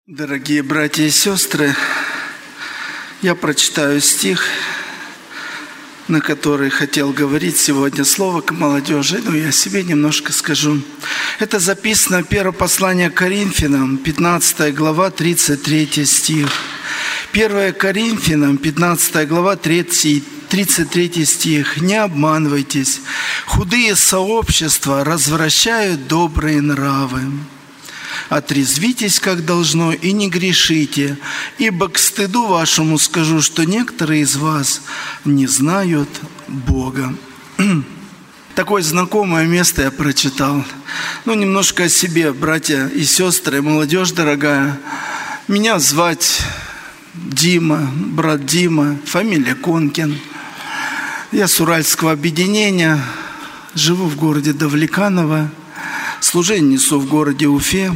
Дорогие братья и сестры, я прочитаю стих, на который хотел говорить сегодня, слово к молодежи, но я себе немножко скажу. Это записано в первое послание к Коринфянам, 15 глава, 33 стих. 1 Коринфянам, 15 глава, 33 стих. «Не обманывайтесь, худые сообщества развращают добрые нравы. Отрезвитесь, как должно, и не грешите, ибо к стыду вашему скажу, что некоторые из вас не знают Бога». Такое знакомое место я прочитал. Немножко о себе, братья и сестры, молодежь дорогая. Меня звать Дима, брат Дима, фамилия Конкин. Я с Уральского объединения, живу в городе Давлеканово, служение несу в городе Уфе.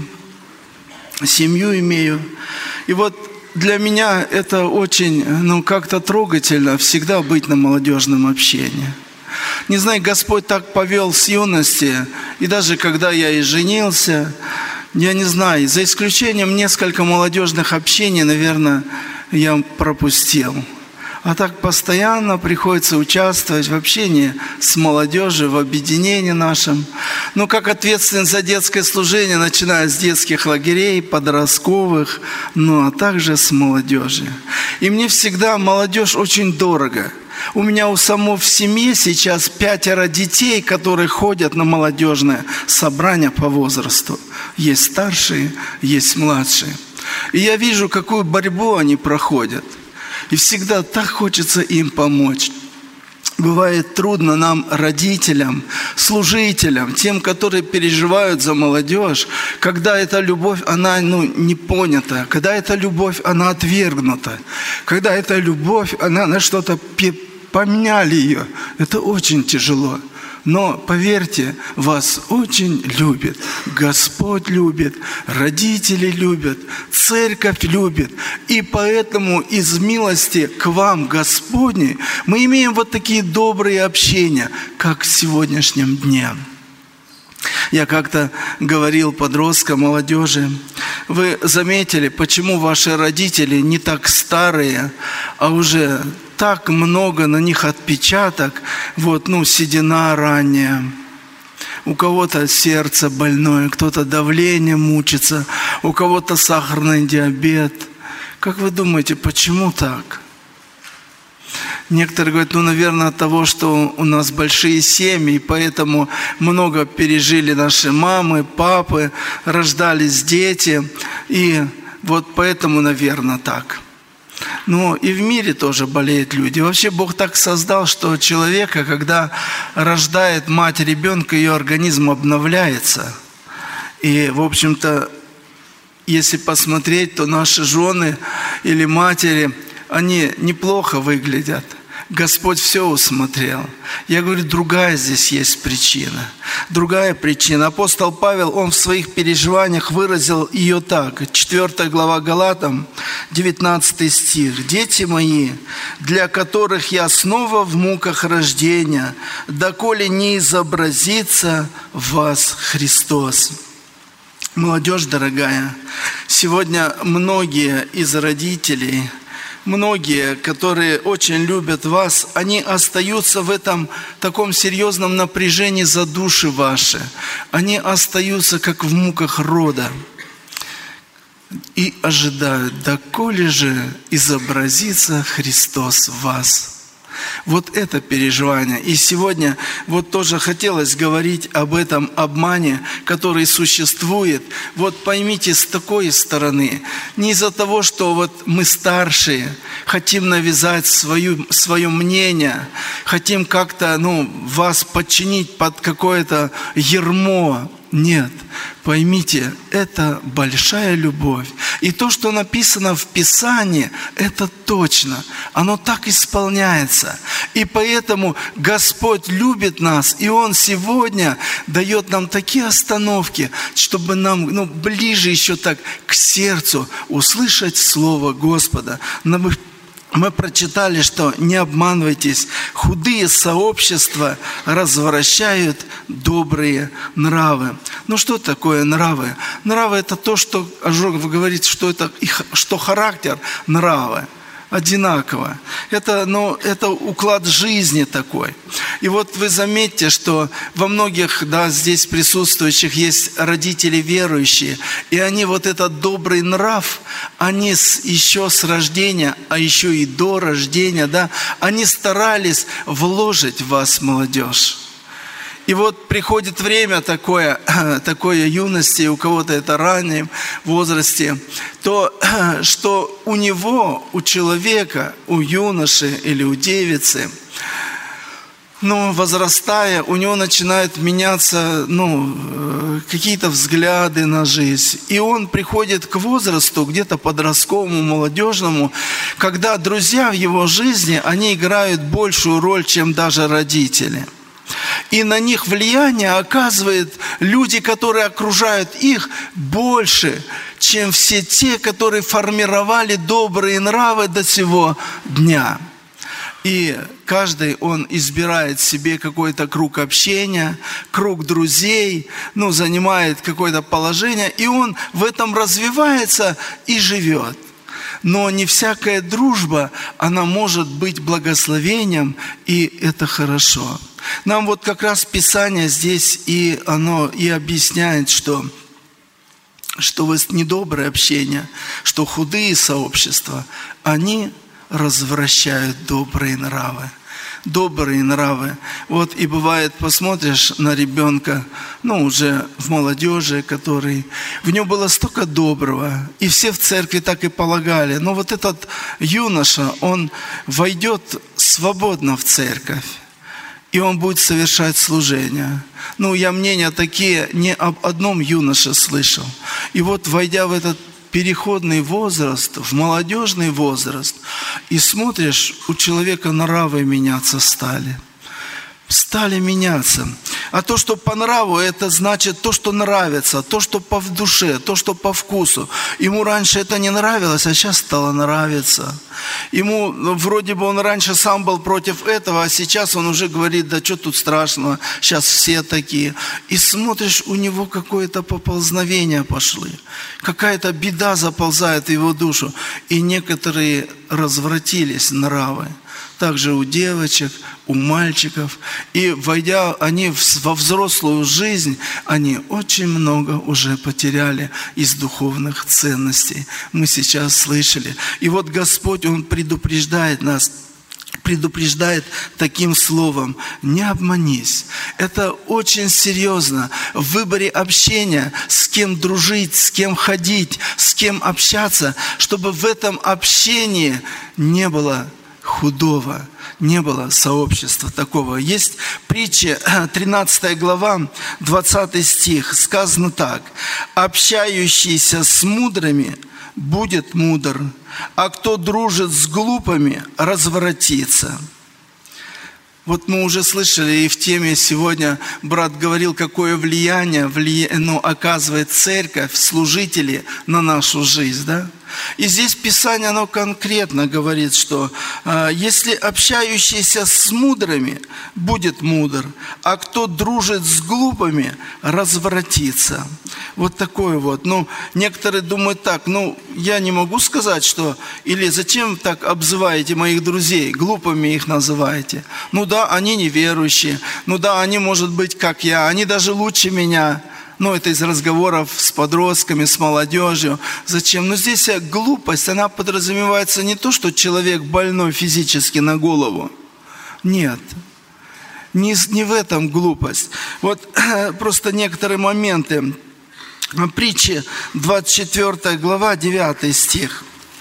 Семью имею. И для меня это очень, как-то трогательно всегда быть на молодежном общении. Не знаю, Господь так повел с юности, и даже когда я и женился, я не знаю, за исключением несколько молодежных общений, наверное, я пропустил. А так постоянно приходится участвовать в общении с молодежью, в объединении нашем. Как ответственен за детское служение, начиная с детских лагерей, подростковых, а также с молодежью. И мне всегда молодежь очень дорого. У меня у самого в семье сейчас 5 детей, которые ходят на молодежное собрание по возрасту. Есть старшие, есть младшие. И я вижу, какую борьбу они проходят. И всегда так хочется им помочь. Бывает трудно нам, родителям, служителям, тем, которые переживают за молодежь, когда эта любовь, она не понята, когда эта любовь, она отвергнута, когда эта любовь, она на что-то поменяли ее. Это очень тяжело. Но поверьте, вас очень любит, Господь любит, родители любят, церковь любит. И поэтому из милости к вам, Господней, мы имеем такие добрые общения, как в сегодняшнем дне. Я как-то говорил подросткам, молодежи: вы заметили, почему ваши родители не так старые, а уже так много на них отпечаток, седина ранняя. У кого-то сердце больное, кто-то давление мучится, у кого-то сахарный диабет. Как вы думаете, почему так? Некоторые говорят, наверное, от того, что у нас большие семьи, поэтому много пережили наши мамы, папы, рождались дети, и поэтому, наверное, так. И в мире тоже болеют люди. Вообще Бог так создал, что человека, когда рождает мать ребенка, ее организм обновляется. И, в общем-то, если посмотреть, то наши жены или матери, они неплохо выглядят. Господь все усмотрел. Я говорю, другая здесь есть причина. Другая причина. Апостол Павел, он в своих переживаниях выразил ее так. 4 глава Галатам, 19 стих. «Дети мои, для которых я снова в муках рождения, доколе не изобразится в вас Христос». Молодежь дорогая, сегодня многие из родителей, многие, которые очень любят вас, они остаются в этом таком серьезном напряжении за души ваши. Они остаются как в муках рода и ожидают, доколе же изобразится Христос в вас. Это переживание. И сегодня тоже хотелось говорить об этом обмане, который существует. Поймите, с такой стороны. Не из-за того, что мы старшие, хотим навязать свое мнение, хотим как-то вас подчинить под какое-то ярмо. Нет, поймите, это большая любовь. И то, что написано в Писании, это точно. Оно так исполняется. И поэтому Господь любит нас, и Он сегодня дает нам такие остановки, чтобы нам ближе еще так к сердцу услышать Слово Господа. мы прочитали, что не обманывайтесь, худые сообщества развращают добрые нравы. Ну что такое нравы? Нравы – это то, что Ожогов говорит, что характер нравы одинаково. Это уклад жизни такой. И вот вы заметьте, что во многих, здесь присутствующих есть родители верующие, и они вот этот добрый нрав, они еще с рождения, а еще и до рождения, они старались вложить в вас, молодежь. И вот приходит время такое юности, у кого-то это раннем возрасте, то что у него, у человека, у юноши или у девицы, возрастая, у него начинают меняться, какие-то взгляды на жизнь. И он приходит к возрасту, где-то подростковому, молодежному, когда друзья в его жизни, они играют большую роль, чем даже родители. И на них влияние оказывают люди, которые окружают их, больше, чем все те, которые формировали добрые нравы до сего дня. И каждый, он избирает себе какой-то круг общения, круг друзей, занимает какое-то положение, и он в этом развивается и живет. Но не всякая дружба, она может быть благословением, и это хорошо. Нам вот как раз Писание здесь оно объясняет, что недоброе общение, что худые сообщества, они развращают добрые нравы. Добрые нравы. Вот и бывает, посмотришь на ребенка, уже в молодежи, в нем было столько доброго, и все в церкви так и полагали. Но вот этот юноша, он войдет свободно в церковь, и он будет совершать служение. Я мнения такие не об одном юноше слышал. И вот, войдя в этот переходный возраст, в молодежный возраст, и смотришь, у человека нравы меняться стали меняться. А то, что по нраву, это значит то, что нравится, то, что по душе, то, что по вкусу. Ему раньше это не нравилось, а сейчас стало нравиться. Ему, вроде бы он раньше сам был против этого, а сейчас он уже говорит, да что тут страшного, сейчас все такие. И смотришь, у него какое-то поползновение пошло, какая-то беда заползает в его душу. И некоторые развратились нравы. Также у девочек, у мальчиков. И войдя они во взрослую жизнь, они очень много уже потеряли из духовных ценностей. Мы сейчас слышали. И вот Господь, Он предупреждает нас, предупреждает таким словом: не обманись. Это очень серьезно. В выборе общения, с кем дружить, с кем ходить, с кем общаться, чтобы в этом общении не было худого, не было сообщества такого. Есть притча, 13 глава, 20 стих, сказано так: «Общающийся с мудрыми будет мудр, а кто дружит с глупыми, развратится». Вот мы уже слышали, и в теме сегодня брат говорил, какое влияние оказывает церковь, служители на нашу жизнь, И здесь Писание, оно конкретно говорит, что если общающийся с мудрыми будет мудр, а кто дружит с глупыми, развратится. Вот такое вот. Некоторые думают так, я не могу сказать, что, или зачем так обзываете моих друзей, глупыми их называете. Они неверующие, они, может быть, как я, они даже лучше меня. Это из разговоров с подростками, с молодежью. Зачем? Здесь глупость, она подразумевается не то, что человек больной физически на голову. Нет. Не в этом глупость. Вот просто некоторые моменты. Притча, 24 глава, 9 стих.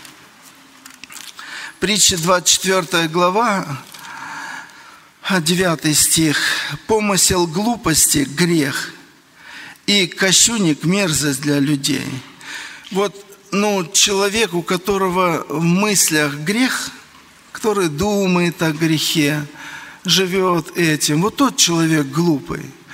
Притча, 24 глава, 9 стих. «Помысел глупости – грех, и кощунник – мерзость для людей». Вот, человек, у которого в мыслях грех, который думает о грехе, живет этим, вот тот человек глупый.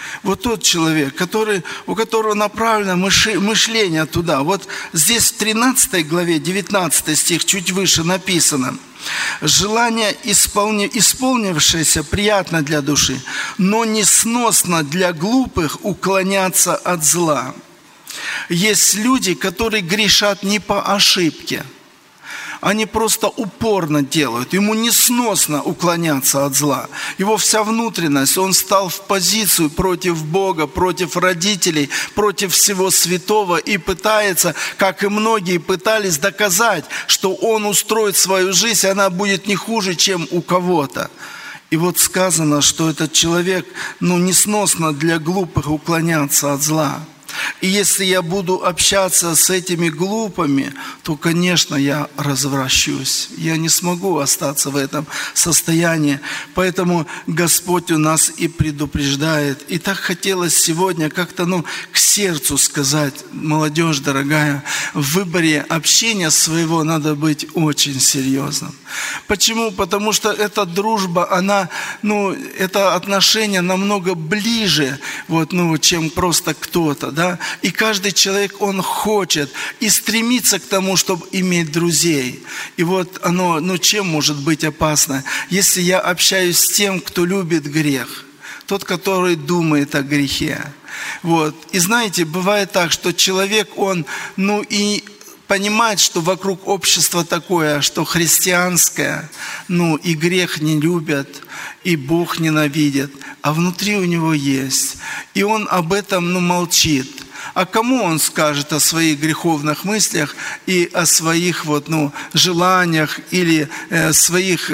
Вот тот человек, у которого направлено мышление туда. Вот здесь в 13 главе, 19 стих, чуть выше написано: «Желание, исполнившееся, приятно для души, но несносно для глупых уклоняться от зла». Есть люди, которые грешат не по ошибке. Они просто упорно делают. Ему несносно уклоняться от зла. Его вся внутренность, он стал в позицию против Бога, против родителей, против всего святого и пытается, как и многие пытались, доказать, что он устроит свою жизнь, и она будет не хуже, чем у кого-то. И вот сказано, что этот человек, несносно для глупых уклоняться от зла. И если я буду общаться с этими глупыми, то, конечно, я развращусь. Я не смогу остаться в этом состоянии. Поэтому Господь у нас и предупреждает. И так хотелось сегодня как-то, к сердцу сказать: молодежь дорогая, в выборе общения своего надо быть очень серьезным. Почему? Потому что эта дружба, она, это отношение намного ближе, чем просто кто-то, да? И каждый человек, он хочет и стремится к тому, чтобы иметь друзей. И вот оно, чем может быть опасно? Если я общаюсь с тем, кто любит грех, тот, который думает о грехе. И знаете, бывает так, что человек, он, и понимает, что вокруг общества такое, что христианское, и грех не любят, и Бог ненавидит, а внутри у него есть. И он об этом, молчит. А кому он скажет о своих греховных мыслях и о своих желаниях или своих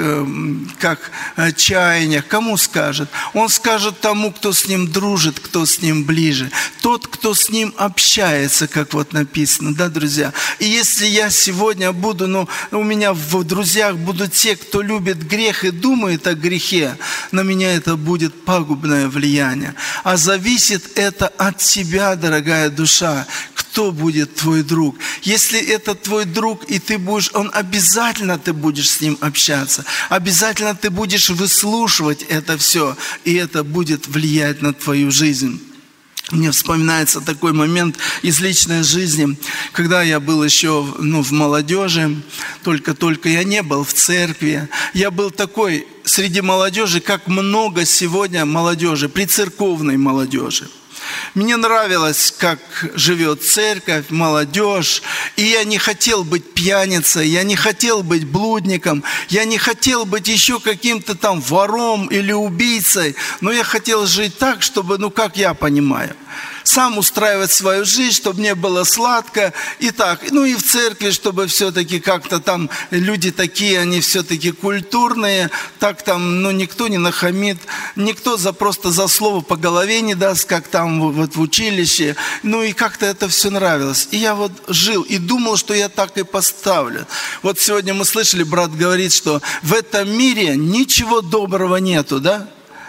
чаяниях? Кому скажет? Он скажет тому, кто с ним дружит, кто с ним ближе. Тот, кто с ним общается, как написано, да, друзья? И если я сегодня буду, у меня в друзьях будут те, кто любит грех и думает о грехе, на меня это будет пагубное влияние. А зависит это от тебя, дорогая душа, кто будет твой друг. Если это твой друг, и ты будешь, обязательно ты будешь с ним общаться. Обязательно ты будешь выслушивать это все, и это будет влиять на твою жизнь. Мне вспоминается такой момент из личной жизни, когда я был еще в молодежи, только я не был в церкви. Я был такой среди молодежи, как много сегодня молодежи, прицерковной молодежи. Мне нравилось, как живет церковь, молодежь, и я не хотел быть пьяницей, я не хотел быть блудником, я не хотел быть еще каким-то там вором или убийцей, но я хотел жить так, чтобы, как я понимаю, сам устраивать свою жизнь, чтобы мне было сладко, и так, и в церкви, чтобы все-таки как-то там люди такие, они все-таки культурные, так там, никто не нахамит, никто просто за слово по голове не даст, как там в училище, и как-то это все нравилось. И я жил и думал, что я так и поставлю. Сегодня мы слышали, брат говорит, что в этом мире ничего доброго нету, да?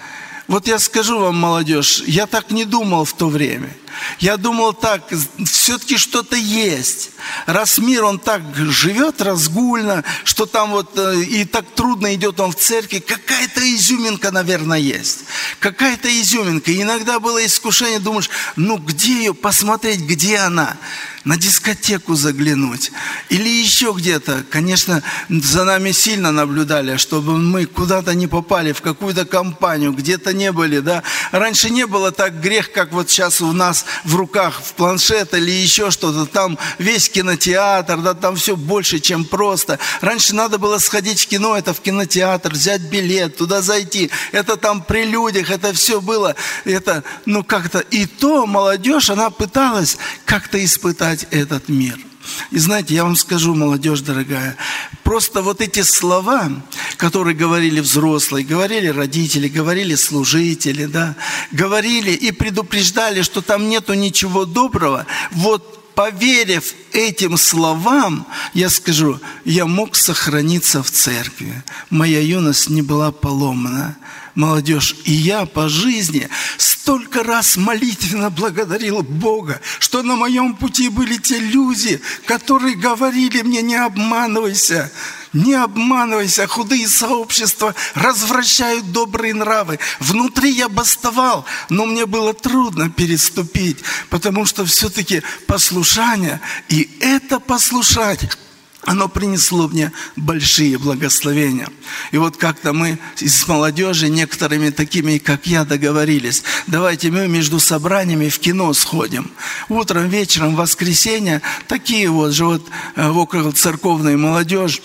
Я скажу вам, молодежь, я так не думал в то время. Я думал так, все-таки что-то есть. Раз мир, он так живет разгульно, что там и так трудно идет он в церкви, какая-то изюминка, наверное, есть. Какая-то изюминка. И иногда было искушение, думаешь, где ее посмотреть, где она? На дискотеку заглянуть. Или еще где-то. Конечно, за нами сильно наблюдали, чтобы мы куда-то не попали, в какую-то компанию, где-то не были, да. Раньше не было так грех, как сейчас у нас в руках, в планшет или еще что-то. Там весь кинотеатр, да, там все больше, чем просто. Раньше надо было сходить в кино, это в кинотеатр, взять билет, туда зайти. Это там при людях, это все было. Это, как-то. И то молодежь, она пыталась как-то испытать этот мир. И знаете, я вам скажу, молодежь дорогая, просто эти слова, которые говорили взрослые, говорили родители, говорили служители, да, говорили и предупреждали, что там нету ничего доброго, поверив этим словам, я скажу, я мог сохраниться в церкви. Моя юность не была поломана. Молодежь, и я по жизни столько раз молитвенно благодарил Бога, что на моем пути были те люди, которые говорили мне: не обманывайся, Не обманывайся, худые сообщества развращают добрые нравы. Внутри я бастовал, но мне было трудно переступить, потому что все-таки послушание, и это послушание, оно принесло мне большие благословения. И вот как-то мы с молодежью, некоторыми такими, как я, договорились. Давайте мы между собраниями в кино сходим. Утром, вечером, в воскресенье, такие вот же вот около церковной молодежь.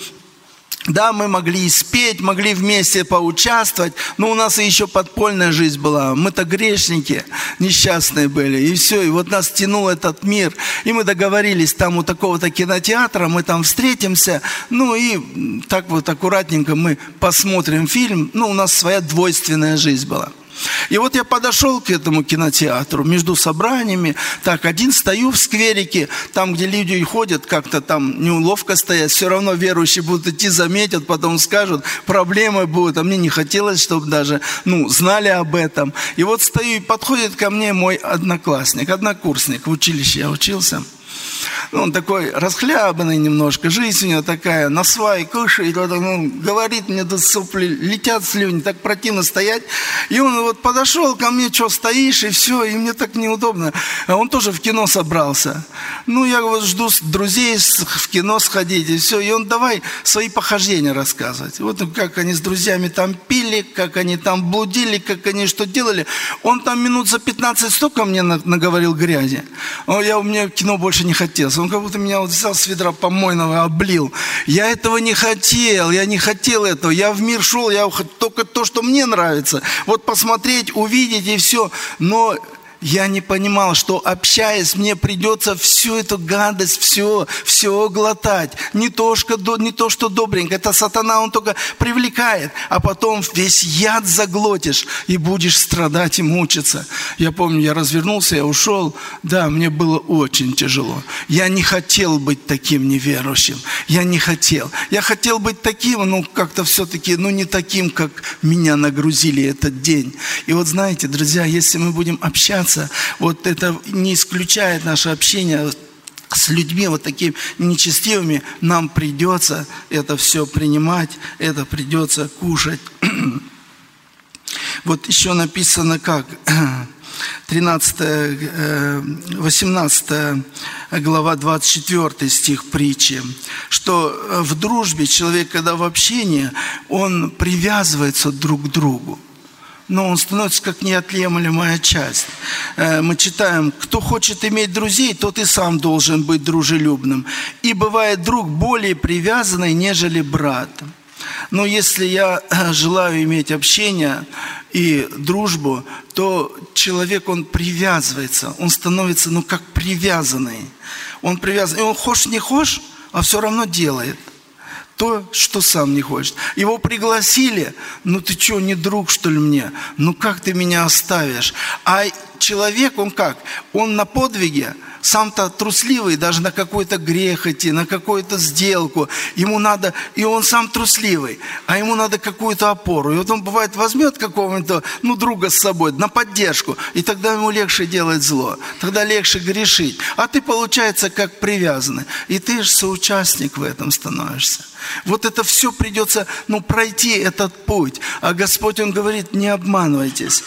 Да, мы могли и спеть, могли вместе поучаствовать, но у нас и еще подпольная жизнь была. Мы-то грешники, несчастные были, и все. И вот нас тянул этот мир. И мы договорились, там у такого-то кинотеатра, мы там встретимся. Ну и так вот аккуратненько мы посмотрим фильм. Ну, у нас своя двойственная жизнь была. И вот я подошел к этому кинотеатру между собраниями. Так, один стою в скверике, там, где люди ходят, как-то там неуловко стоят. Все равно верующие будут идти, заметят, потом скажут, проблемы будут. А мне не хотелось, чтобы даже, знали об этом. И вот стою, и подходит ко мне мой однокурсник. В училище я учился. Он такой расхлябанный немножко, жизнь у него такая, на свай кушает, говорит мне, тут сопли, летят слюни, так противно стоять. И он вот подошел ко мне, что стоишь, и все, и мне так неудобно. А он тоже в кино собрался. Я вот жду друзей в кино сходить, и все. И он давай свои похождения рассказывать. Вот как они с друзьями там пили, как они там блудили, как они что делали. Он там минут за 15 столько мне наговорил грязи. У меня кино больше не хотелось. Он как будто меня вот взял с ведра помойного, облил. Я этого не хотел, я не хотел этого. Я в мир шел, я только то, что мне нравится. Вот посмотреть, увидеть и все. Но я не понимал, что общаясь, мне придется всю эту гадость, все глотать. Не то, что добренько. Это сатана, он только привлекает. А потом весь яд заглотишь и будешь страдать и мучиться. Я помню, я развернулся, я ушел. Да, мне было очень тяжело. Я не хотел быть таким неверующим. Я не хотел. Я хотел быть таким, как-то все-таки, не таким, как меня нагрузили этот день. И вот знаете, друзья, если мы будем общаться, вот это не исключает наше общение с людьми вот такими нечестивыми, нам придется это все принимать, это придется кушать. Вот еще написано как, 18 глава, 24 стих притчи, что в дружбе человек, когда в общении, он привязывается друг к другу. Но он становится как неотъемлемая часть. Мы читаем, кто хочет иметь друзей, тот и сам должен быть дружелюбным. И бывает друг более привязанный, нежели брат. Но если я желаю иметь общение и дружбу, то человек, он привязывается, он становится, как привязанный. Он привязан, и он хочешь не хочешь, а все равно делает то, что сам не хочет. Его пригласили, ты что, не друг, что ли, мне? Как ты меня оставишь? А человек, он как? Он на подвиге, сам-то трусливый, даже на какой-то грех идти, на какую-то сделку. Ему надо, и он сам трусливый, а ему надо какую-то опору. И вот он, бывает, возьмет какого-нибудь, друга с собой на поддержку, и тогда ему легче делать зло, тогда легче грешить. А ты, получается, как привязанный. И ты же соучастник в этом становишься. Вот это все придется, пройти этот путь. А Господь, Он говорит, не обманывайтесь,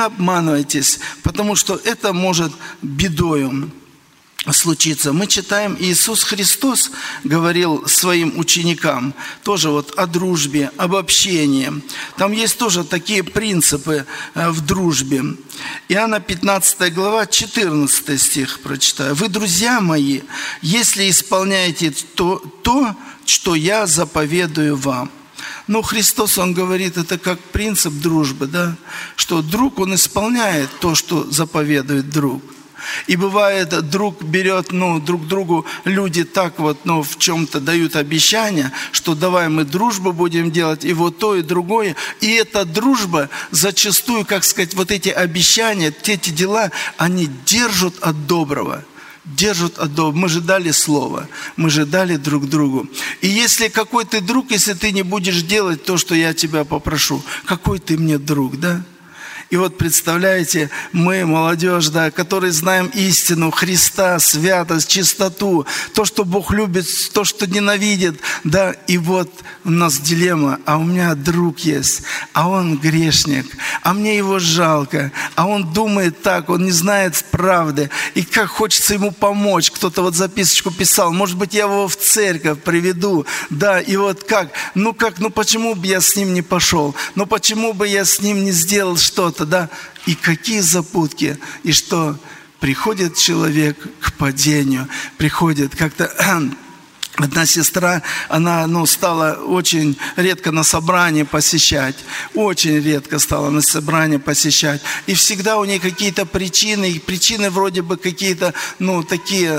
потому что это может бедою случиться. Мы читаем, Иисус Христос говорил своим ученикам тоже вот о дружбе, об общении. Там есть тоже такие принципы в дружбе. Иоанна 15 глава, 14 стих прочитаю. «Вы, друзья мои, если исполняете то, что я заповедую вам». Христос, Он говорит, это как принцип дружбы, да? Что друг, он исполняет то, что заповедует друг. И бывает, друг берет, друг другу люди так вот, в чем-то дают обещания, что давай мы дружбу будем делать, и вот то, и другое. И эта дружба зачастую, как сказать, вот эти обещания, эти дела, они держат от доброго. Мы же дали слово, мы же дали друг другу. И если какой ты друг, если ты не будешь делать то, что я тебя попрошу, какой ты мне друг, да? И вот представляете, мы, молодежь, да, которые знаем истину Христа, святость, чистоту, то, что Бог любит, то, что ненавидит, да, и вот у нас дилемма, а у меня друг есть, а он грешник, а мне его жалко, а он думает так, он не знает правды, и как хочется ему помочь. Кто-то вот записочку писал, может быть, я его в церковь приведу, да, и вот как, ну почему бы я с ним не пошел, ну почему бы я с ним не сделал что-то, да, и какие запутки, и что приходит человек к падению, приходит как-то... Одна сестра, она стала очень редко на собрание посещать. Очень редко стала на собрание посещать. И всегда у нее какие-то причины. И причины вроде бы какие-то, такие,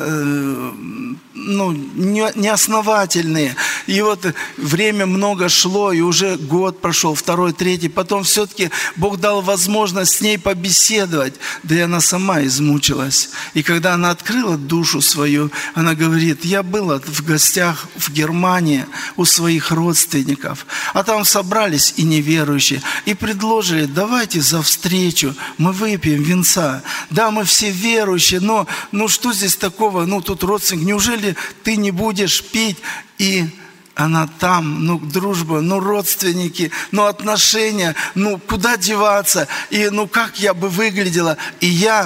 неосновательные. И вот время много шло, и уже год прошел, второй, третий. Потом все-таки Бог дал возможность с ней побеседовать. Да и она сама измучилась. И когда она открыла душу свою, она говорит, я была в гостях в Германии у своих родственников, а там собрались и неверующие, и предложили, давайте за встречу мы выпьем винца. Да, мы все верующие, но что здесь такого, тут родственник, неужели ты не будешь пить? И она там, дружба, родственники, отношения, куда деваться, и как я бы выглядела, и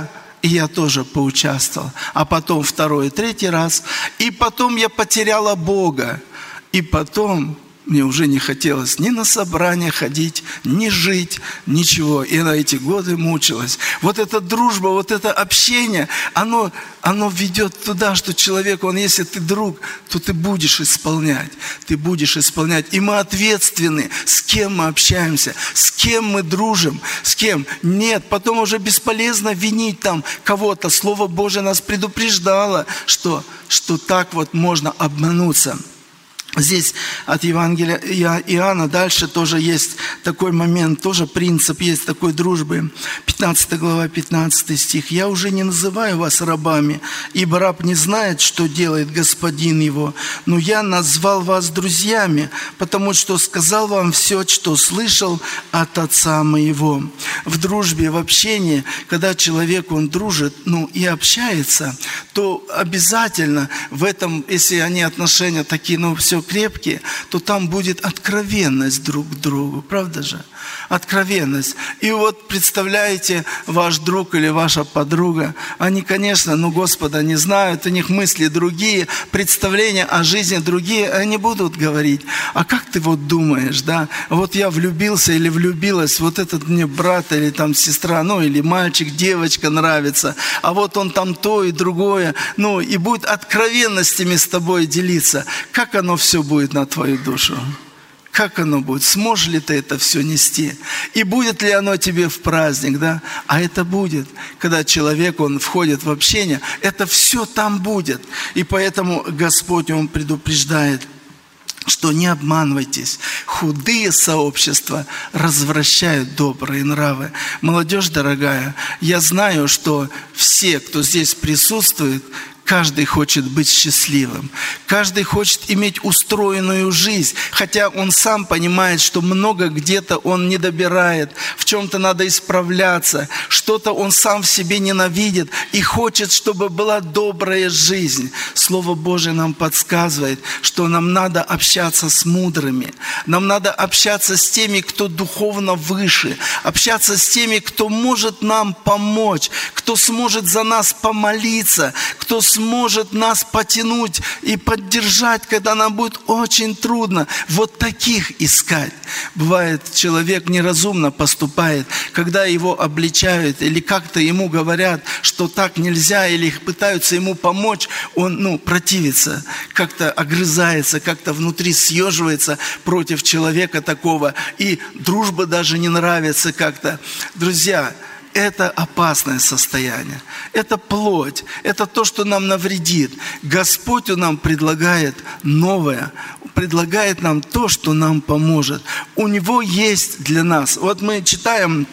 я тоже поучаствовал. А потом второй, третий раз. И потом я потеряла Бога. И потом мне уже не хотелось ни на собрание ходить, ни жить, ничего. И на эти годы мучилась. Вот эта дружба, вот это общение, оно ведет туда, что человек, если ты друг, то ты будешь исполнять. Ты будешь исполнять. И мы ответственны, с кем мы общаемся, с кем мы дружим, с кем. Нет, потом уже бесполезно винить там кого-то. Слово Божие нас предупреждало, что так вот можно обмануться. Здесь от Евангелия Иоанна дальше тоже есть такой момент, тоже принцип есть такой дружбы. 15 глава, 15 стих. «Я уже не называю вас рабами, ибо раб не знает, что делает господин его, но я назвал вас друзьями, потому что сказал вам все, что слышал от Отца моего». В дружбе, в общении, когда человек, он дружит, и общается, то обязательно в этом, если они отношения такие, все крепкие, то там будет откровенность друг к другу. Правда же? Откровенность. И вот представляете, ваш друг или ваша подруга, они, конечно, Господа не знают, у них мысли другие, представления о жизни другие, они будут говорить, а как ты вот думаешь, да? Вот я влюбился или влюбилась, вот этот мне брат или там сестра, или мальчик, девочка нравится, а вот он там то и другое, и будет откровенностями с тобой делиться. Как оно все будет на твою душу? Как оно будет? Сможешь ли ты это все нести? И будет ли оно тебе в праздник, да? А это будет, когда человек, он входит в общение, это все там будет. И поэтому Господь, Он предупреждает, что не обманывайтесь. Худые сообщества развращают добрые нравы. Молодежь дорогая, я знаю, что все, кто здесь присутствует, каждый хочет быть счастливым. Каждый хочет иметь устроенную жизнь. Хотя он сам понимает, что много где-то он не добирает. В чем-то надо исправляться. Что-то он сам в себе ненавидит. И хочет, чтобы была добрая жизнь. Слово Божие нам подсказывает, что нам надо общаться с мудрыми. Нам надо общаться с теми, кто духовно выше. Общаться с теми, кто может нам помочь. Кто сможет за нас помолиться. Кто сможет нас потянуть и поддержать, когда нам будет очень трудно. Вот таких искать. Бывает, человек неразумно поступает, когда его обличают или как-то ему говорят, что так нельзя, или пытаются ему помочь, он противится, как-то огрызается, как-то внутри съеживается против человека такого, и дружба даже не нравится как-то. Друзья, это опасное состояние. Это плоть. Это то, что нам навредит. Господь нам предлагает новое. Предлагает нам то, что нам поможет. У Него есть для нас. Вот мы читаем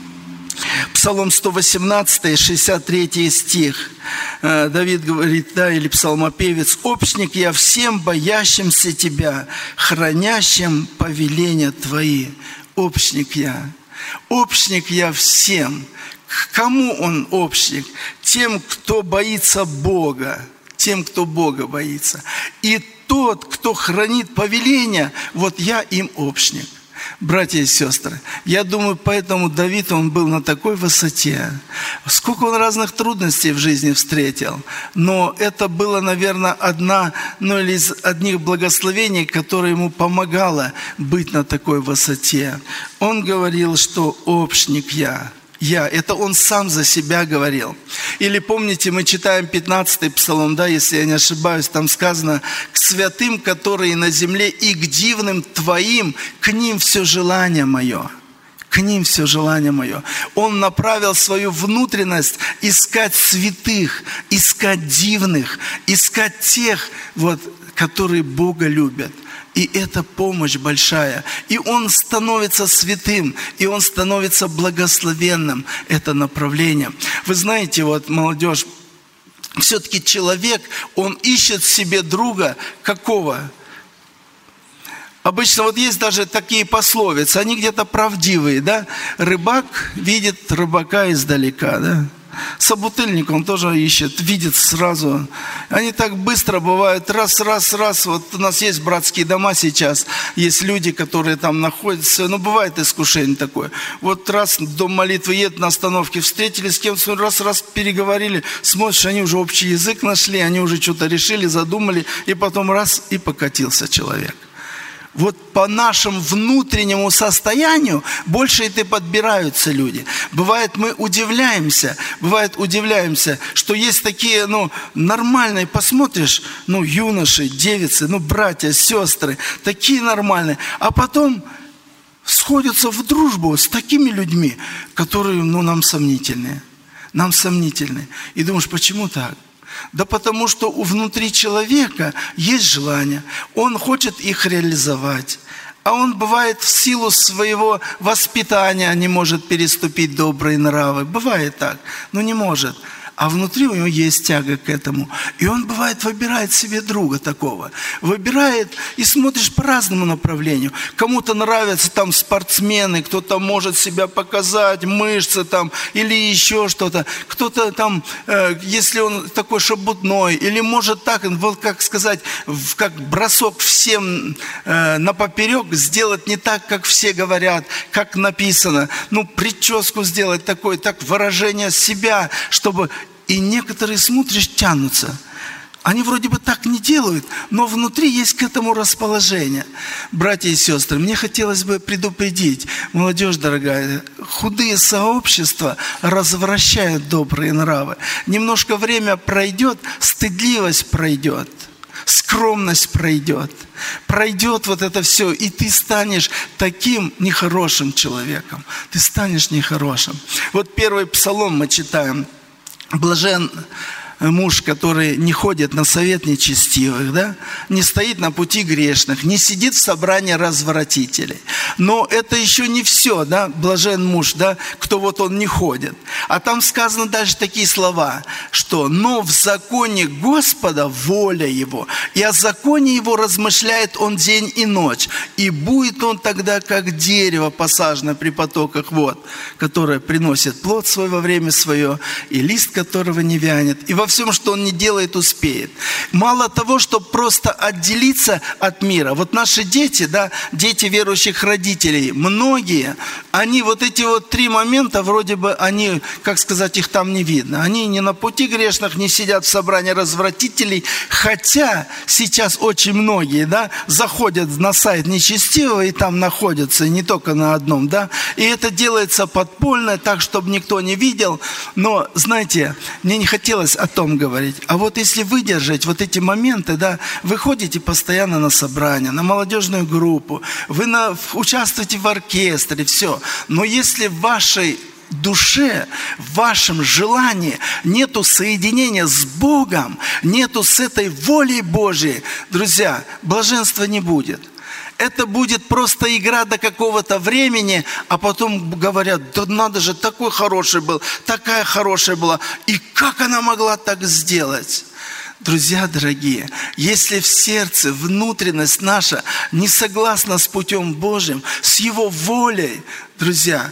Псалом 118, 63 стих. Давид говорит, или псалмопевец: «Общник я всем боящимся Тебя, хранящим повеления Твои». Общник я. Общник я всем. К кому он общник? Тем, кто боится Бога. Тем, кто Бога боится. И тот, кто хранит повеления, вот я им общник. Братья и сестры, я думаю, поэтому Давид, он был на такой высоте. Сколько он разных трудностей в жизни встретил. Но это было, наверное, из одних благословений, которое ему помогало быть на такой высоте. Он говорил, что общник я. Это он сам за себя говорил. Или помните, мы читаем 15-й псалом, да, если я не ошибаюсь, там сказано: «К святым, которые на земле, и к дивным твоим, к ним все желание мое». К ним все желание мое. Он направил свою внутренность искать святых, искать дивных, искать тех, которые Бога любят. И это помощь большая. И он становится святым, и он становится благословенным. Это направление. Вы знаете, молодежь, все-таки человек, он ищет себе друга какого? Обычно есть даже такие пословицы, они где-то правдивые, да? Рыбак видит рыбака издалека, да? Собутыльник, он тоже ищет, видит сразу. Они так быстро бывают, раз. Вот у нас есть братские дома сейчас, есть люди, которые там находятся. Бывает искушение такое. Раз дом молитвы едет на остановке, встретились с кем-то, раз переговорили, смотришь, они уже общий язык нашли, они уже что-то решили, задумали, и потом и покатился человек. По нашему внутреннему состоянию больше и подбираются люди. Бывает, мы удивляемся, что есть такие, нормальные, посмотришь, юноши, девицы, братья, сестры, такие нормальные, а потом сходятся в дружбу с такими людьми, которые, нам сомнительные. И думаешь, почему так? Да потому что внутри человека есть желание, он хочет их реализовать. А он, бывает, в силу своего воспитания не может переступить добрые нравы. Бывает так, но не может. А внутри у него есть тяга к этому. И он, бывает, выбирает себе друга такого. Выбирает и смотришь по разному направлению. Кому-то нравятся там спортсмены, кто-то может себя показать, мышцы там, или еще что-то. Кто-то там, если он такой шебутной, или может так, как сказать, как бросок всем напоперек, сделать не так, как все говорят, как написано. Прическу сделать такое, так выражение себя, чтобы... И некоторые, смотришь, тянутся. Они вроде бы так не делают, но внутри есть к этому расположение. Братья и сестры, мне хотелось бы предупредить, молодежь дорогая, худые сообщества развращают добрые нравы. Немножко время пройдет, стыдливость пройдет, скромность пройдет. Пройдет это все, и ты станешь таким нехорошим человеком. Ты станешь нехорошим. Первый псалом мы читаем. Блажен муж, который не ходит на совет нечестивых, да? Не стоит на пути грешных, не сидит в собрании развратителей. Но это еще не все, да? Блажен муж, да? Кто он не ходит. А там сказано дальше такие слова, что «но в законе Господа воля его, и о законе его размышляет он день и ночь, и будет он тогда, как дерево, посаженное при потоках вод, которое приносит плод свой во время свое, и лист которого не вянет, и во всем, что он не делает, успеет». Мало того, чтобы просто отделиться от мира. Наши дети, да, дети верующих родителей, многие, они эти 3 момента, вроде бы они, как сказать, их там не видно. Они не на пути грешных, не сидят в собрании развратителей, хотя сейчас очень многие, да, заходят на сайт нечестивого и там находятся, и не только на одном, да, и это делается подпольно, так, чтобы никто не видел. Но, знаете, мне не хотелось о том говорить. А если выдержать эти моменты, да, вы ходите постоянно на собрания, на молодежную группу, вы участвуете в оркестре, все. Но если в вашей душе, в вашем желании нету соединения с Богом, нету с этой волей Божией, друзья, блаженства не будет. Это будет просто игра до какого-то времени, а потом говорят: да надо же, такой хороший был, такая хорошая была, и как она могла так сделать? Друзья дорогие, если в сердце внутренность наша не согласна с путем Божьим, с Его волей, друзья,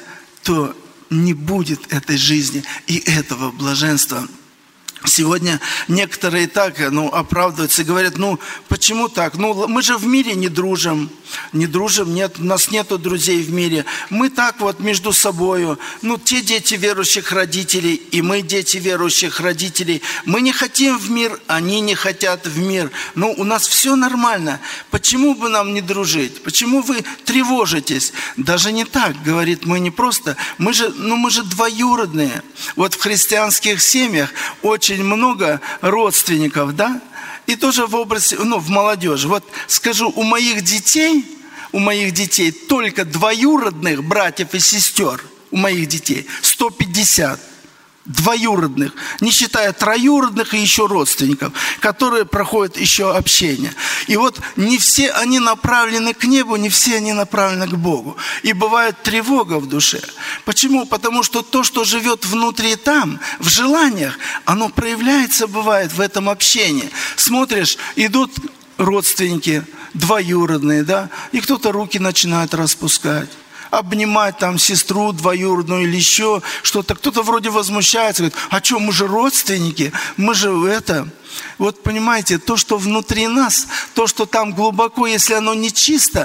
то не будет этой жизни и этого блаженства. Сегодня некоторые так оправдываются и говорят, почему так? Мы же в мире не дружим, нет, у нас нету друзей в мире. Мы так вот между собою, те дети верующих родителей, и мы дети верующих родителей. Мы не хотим в мир, они не хотят в мир. У нас все нормально. Почему бы нам не дружить? Почему вы тревожитесь? Даже не так, говорит, мы не просто, мы же двоюродные. Вот в христианских семьях очень много родственников, да? И тоже в области, в молодежи. Вот скажу, у моих детей только двоюродных братьев и сестер, у моих детей 150 двоюродных, не считая троюродных и еще родственников, которые проходят еще общение. И вот не все они направлены к небу, не все они направлены к Богу. И бывает тревога в душе. Почему? Потому что то, что живет внутри там, в желаниях, оно проявляется, бывает, в этом общении. Смотришь, идут родственники, двоюродные, да, и кто-то руки начинает распускать, обнимать там сестру двоюродную или еще что-то. Кто-то вроде возмущается, говорит, а что, мы же родственники, мы же это. Вот понимаете, то, что внутри нас, то, что там глубоко, если оно не чисто,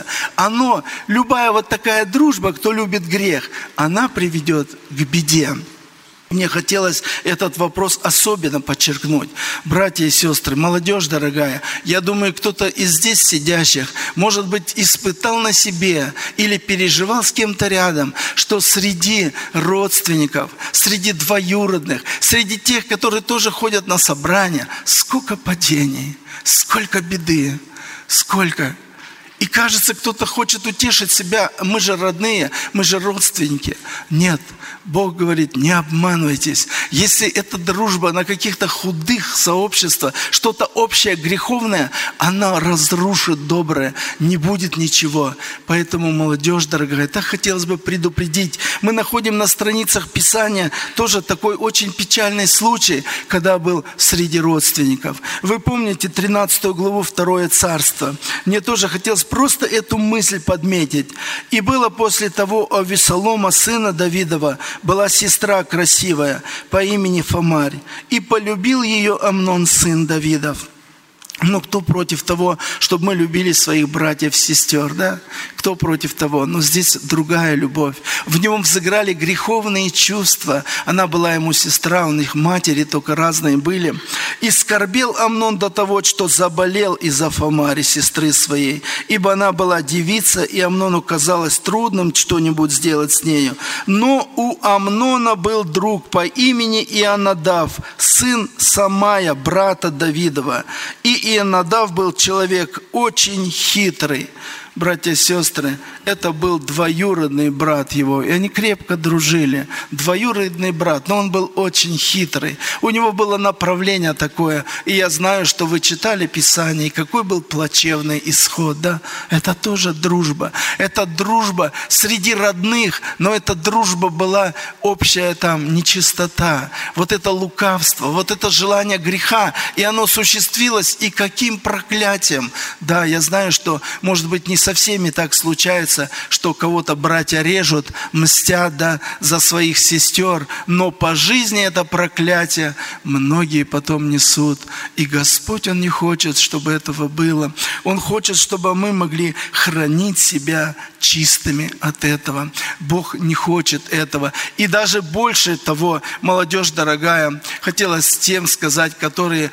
любая вот такая дружба, кто любит грех, она приведет к беде. Мне хотелось этот вопрос особенно подчеркнуть. Братья и сестры, молодежь дорогая, я думаю, кто-то из здесь сидящих, может быть, испытал на себе или переживал с кем-то рядом, что среди родственников, среди двоюродных, среди тех, которые тоже ходят на собрания, сколько падений, сколько беды, сколько. И кажется, кто-то хочет утешить себя, мы же родные, мы же родственники. Нет, Бог говорит, не обманывайтесь. Если эта дружба на каких-то худых сообществах, что-то общее, греховное, она разрушит доброе, не будет ничего. Поэтому, молодежь дорогая, так хотелось бы предупредить. Мы находим на страницах Писания тоже такой очень печальный случай, когда был среди родственников. Вы помните 13 главу 2 Царство? Мне тоже хотелось просто эту мысль подметить. И было после того у Авесолома, сына Давидова, была сестра красивая по имени Фамарь. И полюбил ее Амнон, сын Давидов. Но кто против того, чтобы мы любили своих братьев и сестер, да? Кто против того? Но здесь другая любовь. В нем взыграли греховные чувства. Она была ему сестра, у них матери только разные были. И скорбел Амнон до того, что заболел из-за Фамари, сестры своей. Ибо она была девица, и Амнону казалось трудным что-нибудь сделать с нею. Но у Амнона был друг по имени Ионадав, сын Самая, брата Давидова. И Ионадав был человек очень хитрый. Братья и сестры, это был двоюродный брат его, и они крепко дружили. Двоюродный брат, но он был очень хитрый. У него было направление такое, и я знаю, что вы читали Писание, и какой был плачевный исход, да? Это тоже дружба. Это дружба среди родных, но эта дружба была общая там нечистота, вот это лукавство, вот это желание греха, и оно осуществилось, и каким проклятием. Да, я знаю, что, может быть, не со всеми так случается, что кого-то братья режут, мстят, да, за своих сестер, но по жизни это проклятие многие потом несут. И Господь, Он не хочет, чтобы этого было. Он хочет, чтобы мы могли хранить себя чистыми от этого. Бог не хочет этого. И даже больше того, молодежь дорогая, хотелось тем сказать, которые,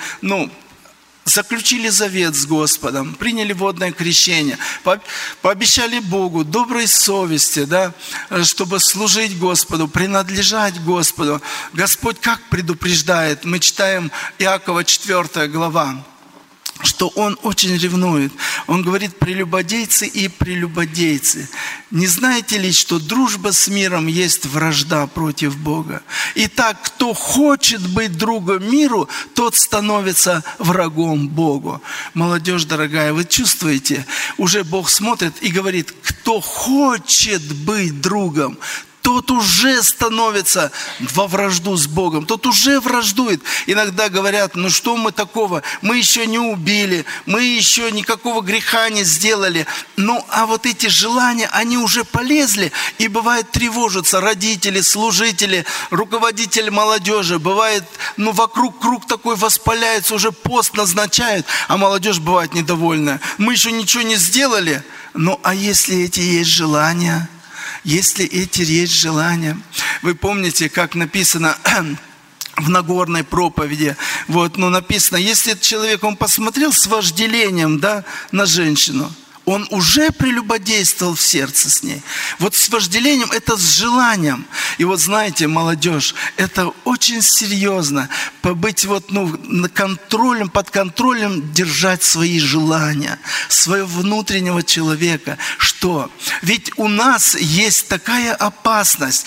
заключили завет с Господом, приняли водное крещение, пообещали Богу доброй совести, да, чтобы служить Господу, принадлежать Господу. Господь как предупреждает? Мы читаем Иакова 4 глава, что Он очень ревнует. Он говорит, прелюбодейцы и прелюбодейцы. Не знаете ли, что дружба с миром есть вражда против Бога? Итак, кто хочет быть другом миру, тот становится врагом Богу. Молодежь дорогая, вы чувствуете, уже Бог смотрит и говорит, кто хочет быть другом, тот уже становится во вражду с Богом, тот уже враждует. Иногда говорят, ну что мы такого, мы еще не убили, мы еще никакого греха не сделали. Ну а вот эти желания, они уже полезли, и бывает тревожатся родители, служители, руководитель молодежи. Бывает, ну вокруг круг такой воспаляется, уже пост назначают, а молодежь бывает недовольна. Мы еще ничего не сделали. Ну а если эти есть желания? Если эти есть желания, вы помните, как написано в Нагорной проповеди, написано, если этот человек, он посмотрел с вожделением, на женщину, он уже прелюбодействовал в сердце с ней. Вот с вожделением, это с желанием. И вот знаете, молодежь, это очень серьезно. Побыть под контролем держать свои желания, своего внутреннего человека. Что? Ведь у нас есть такая опасность.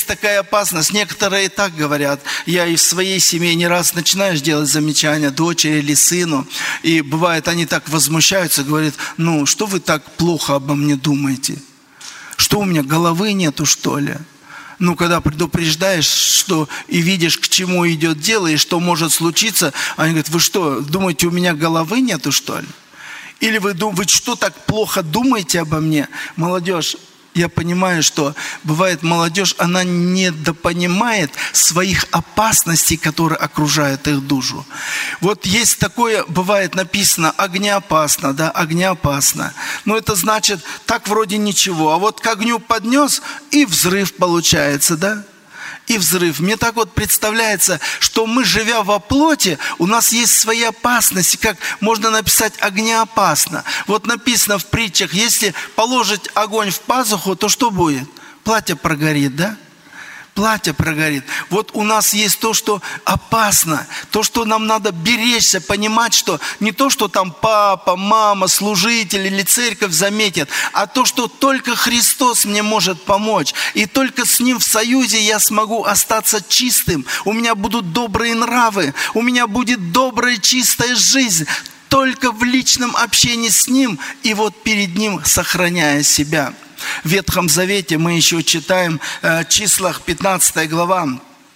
Некоторые и так говорят. Я и в своей семье не раз начинаешь делать замечания дочери или сыну. И бывает, они так возмущаются, говорят, что вы так плохо обо мне думаете? Что у меня головы нету, что ли? Когда предупреждаешь, что и видишь, к чему идет дело, и что может случиться, они говорят, вы что, думаете, у меня головы нету, что ли? Или вы что, так плохо думаете обо мне? Молодежь, я понимаю, что бывает молодежь, она недопонимает своих опасностей, которые окружают их душу. Вот есть такое, бывает написано, огнеопасно, огнеопасно. Но это значит, так вроде ничего. А вот к огню поднес, и взрыв получается, И взрыв. Мне так представляется, что мы, живя во плоти, у нас есть свои опасности, как можно написать огнеопасно. Вот написано в притчах, если положить огонь в пазуху, то что будет? Платье прогорит, Платье прогорит. Вот у нас есть то, что опасно, то, что нам надо беречься, понимать, что не то, что там папа, мама, служитель или церковь заметят, а то, что только Христос мне может помочь. И только с Ним в союзе я смогу остаться чистым. У меня будут добрые нравы, у меня будет добрая чистая жизнь. Только в личном общении с Ним и перед Ним сохраняя себя. В Ветхом Завете мы еще читаем Числах 15 глава.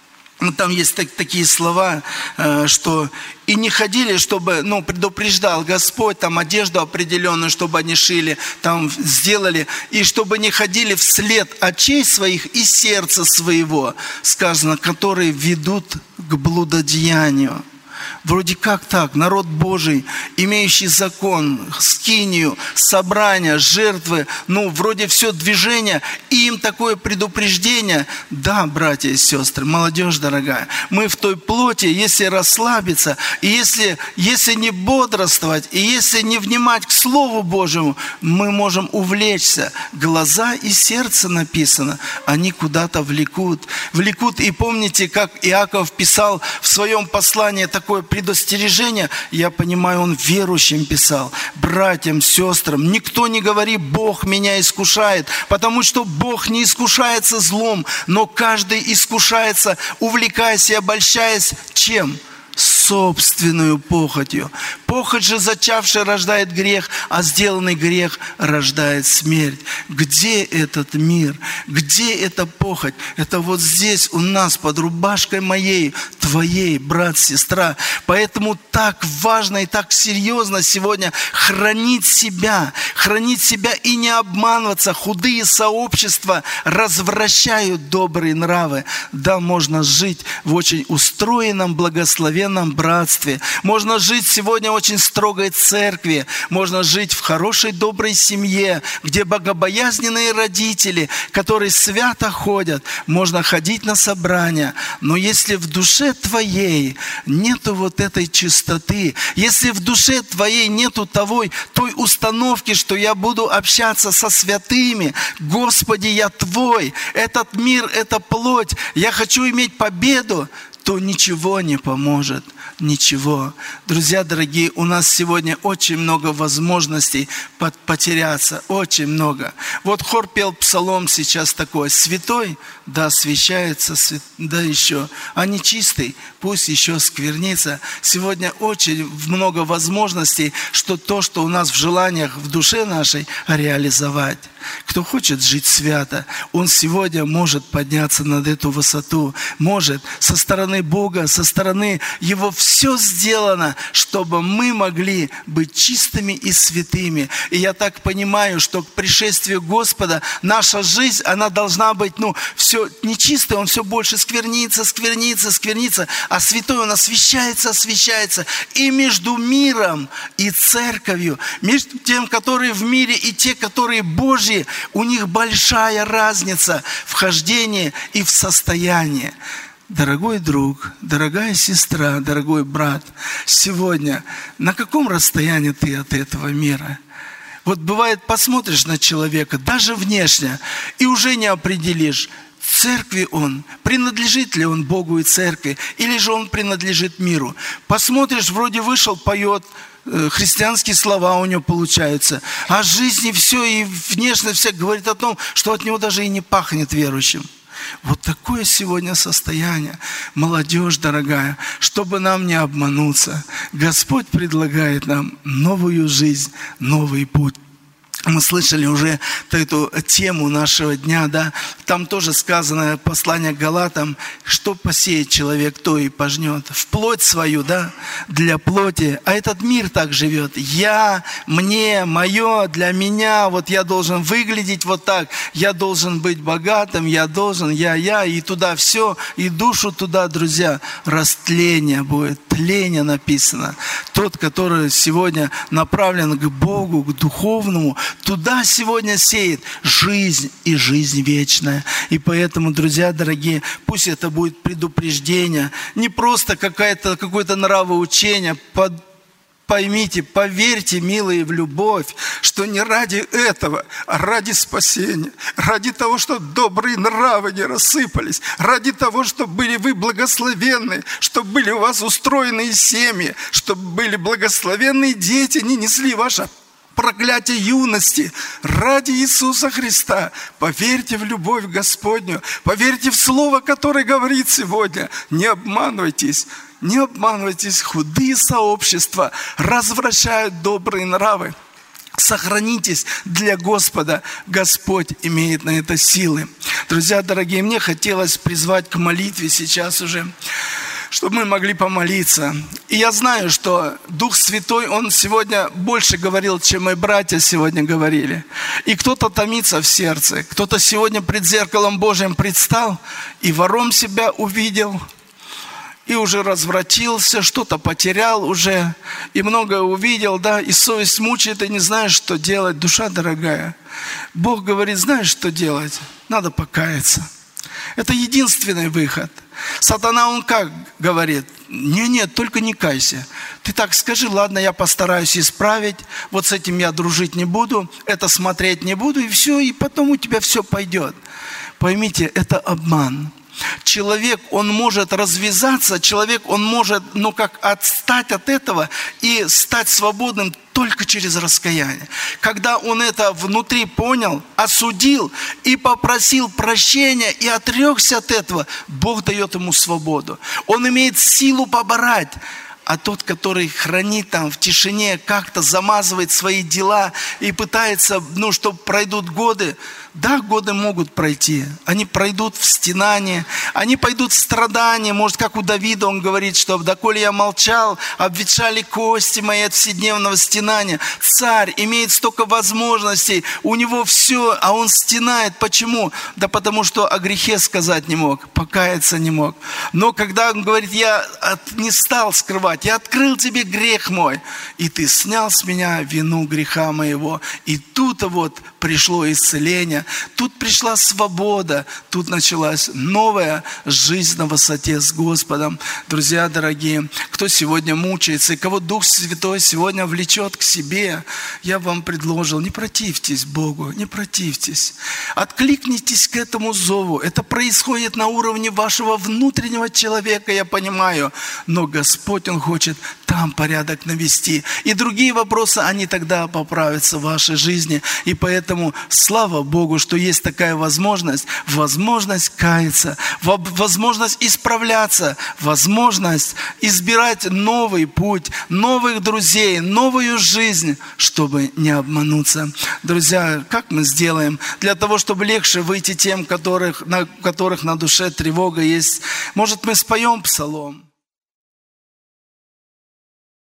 Там есть такие слова, что «и не ходили, чтобы, предупреждал Господь, там одежду определенную, чтобы они шили, там сделали, и чтобы не ходили вслед очей своих и сердца своего», сказано, которые ведут к блудодеянию». Вроде как так, народ Божий, имеющий закон, скинию, собрания, жертвы, вроде все движение, и им такое предупреждение. Да, братья и сестры, молодежь дорогая, мы в той плоти, если расслабиться, и если не бодрствовать, и если не внимать к Слову Божьему, мы можем увлечься. Глаза и сердце написано, они куда-то влекут. И помните, как Иаков писал в своем послании такое предостережение, я понимаю, он верующим писал, братьям, сестрам, никто не говори, Бог меня искушает, потому что Бог не искушается злом, но каждый искушается, увлекаясь и обольщаясь чем? Собственную похотью. Похоть же зачавшая рождает грех, а сделанный грех рождает смерть. Где этот мир? Где эта похоть? Это здесь у нас, под рубашкой моей, твоей, брат, сестра. Поэтому так важно и так серьезно сегодня хранить себя и не обманываться. Худые сообщества развращают добрые нравы. Да, можно жить в очень устроенном, благословенном братстве. Можно жить сегодня в очень строгой церкви. Можно жить в хорошей, доброй семье, где богобоязненные родители, которые свято ходят. Можно ходить на собрания. Но если в душе твоей нету этой чистоты, если в душе твоей нету той установки, что я буду общаться со святыми, Господи, я Твой, этот мир, эта плоть, я хочу иметь победу, то ничего не поможет. Ничего. Друзья дорогие, у нас сегодня очень много возможностей потеряться. Очень много. Хор пел псалом сейчас такой. Святой, да, освящается, да еще. А нечистый, пусть еще сквернится. Сегодня очень много возможностей, что то, что у нас в желаниях, в душе нашей, реализовать. кто хочет жить свято, он сегодня может подняться над эту высоту. Может. Со стороны Бога, со стороны Его все сделано, чтобы мы могли быть чистыми и святыми. И я так понимаю, что к пришествию Господа наша жизнь, она должна быть, все нечистое, он все больше сквернится, а святой он освящается. И между миром и церковью, между тем, которые в мире, и те, которые Божьи, у них большая разница в хождении и в состоянии. Дорогой друг, дорогая сестра, дорогой брат, сегодня на каком расстоянии ты от этого мира? Вот бывает, посмотришь на человека, даже внешне, и уже не определишь, в церкви он, принадлежит ли он Богу и церкви, или же он принадлежит миру. Посмотришь, вроде вышел, поет, христианские слова у него получаются, а жизни все и внешне все говорит о том, что от него даже и не пахнет верующим. Вот такое сегодня состояние. Молодежь дорогая, чтобы нам не обмануться, Господь предлагает нам новую жизнь, новый путь. Мы слышали уже эту тему нашего дня, да? Там тоже сказано послание к Галатам, что посеет человек, то и пожнет. В плоть свою, да, для плоти. А этот мир так живет. Я, мне, мое, для меня. Вот я должен выглядеть вот так. Я должен быть богатым, я, и туда все. И душу туда, друзья, растление будет. Тление написано. Тот, который сегодня направлен к Богу, к духовному, туда сегодня сеет жизнь и жизнь вечная. И поэтому, друзья дорогие, пусть это будет предупреждение, не просто какое-то нравоучение. Поймите, поверьте, милые, в любовь, что не ради этого, а ради спасения, ради того, чтобы добрые нравы не рассыпались, ради того, чтобы были вы благословенны, чтобы были у вас устроенные семьи, чтобы были благословенные дети, не несли ваше проклятие юности. Ради Иисуса Христа поверьте в любовь Господню, поверьте в Слово, которое говорит сегодня. Не обманывайтесь, худые сообщества развращают добрые нравы. Сохранитесь для Господа. Господь имеет на это силы. Друзья дорогие, мне хотелось призвать к молитве сейчас уже, чтобы мы могли помолиться. И я знаю, что Дух Святой, Он сегодня больше говорил, чем мои братья сегодня говорили. И кто-то томится в сердце, кто-то сегодня пред зеркалом Божьим предстал и вором себя увидел, и уже развратился, что-то потерял уже, и многое увидел, да, и совесть мучает, и не знаешь, что делать. Душа дорогая, Бог говорит, знаешь, что делать? Надо покаяться. Это единственный выход. Сатана, он как говорит? Нет, только не кайся. Ты так скажи, ладно, я постараюсь исправить, вот с этим я дружить не буду, это смотреть не буду, и все, и потом у тебя все пойдет. Поймите, это обман. Человек, он может развязаться, человек, он может, отстать от этого и стать свободным только через раскаяние. Когда он это внутри понял, осудил и попросил прощения и отрекся от этого, Бог дает ему свободу. Он имеет силу побороть. А тот, который хранит там в тишине, как-то замазывает свои дела и пытается, чтобы пройдут годы. Да, годы могут пройти. Они пройдут в стенании, они пойдут в страдания. Может, как у Давида он говорит, что «доколе я молчал, обветшали кости мои от вседневного стенания». Царь имеет столько возможностей, у него все, а он стенает. Почему? Да потому что о грехе сказать не мог, покаяться не мог. Но когда он говорит, я не стал скрывать, я открыл тебе грех мой, и ты снял с меня вину греха моего. И тут вот пришло исцеление, тут пришла свобода, тут началась новая жизнь на высоте с Господом. Друзья дорогие, кто сегодня мучается, и кого Дух Святой сегодня влечет к себе, я вам предложил, не противьтесь Богу, не противьтесь. Откликнитесь к этому зову. Это происходит на уровне вашего внутреннего человека, я понимаю. Но Господь, Он хочет там порядок навести. И другие вопросы, они тогда поправятся в вашей жизни. И поэтому слава Богу, что есть такая возможность каяться, возможность исправляться, возможность избирать новый путь, новых друзей, новую жизнь, чтобы не обмануться. Друзья, как мы сделаем для того, чтобы легче выйти тем, у которых на душе тревога есть? Может, мы споем псалом?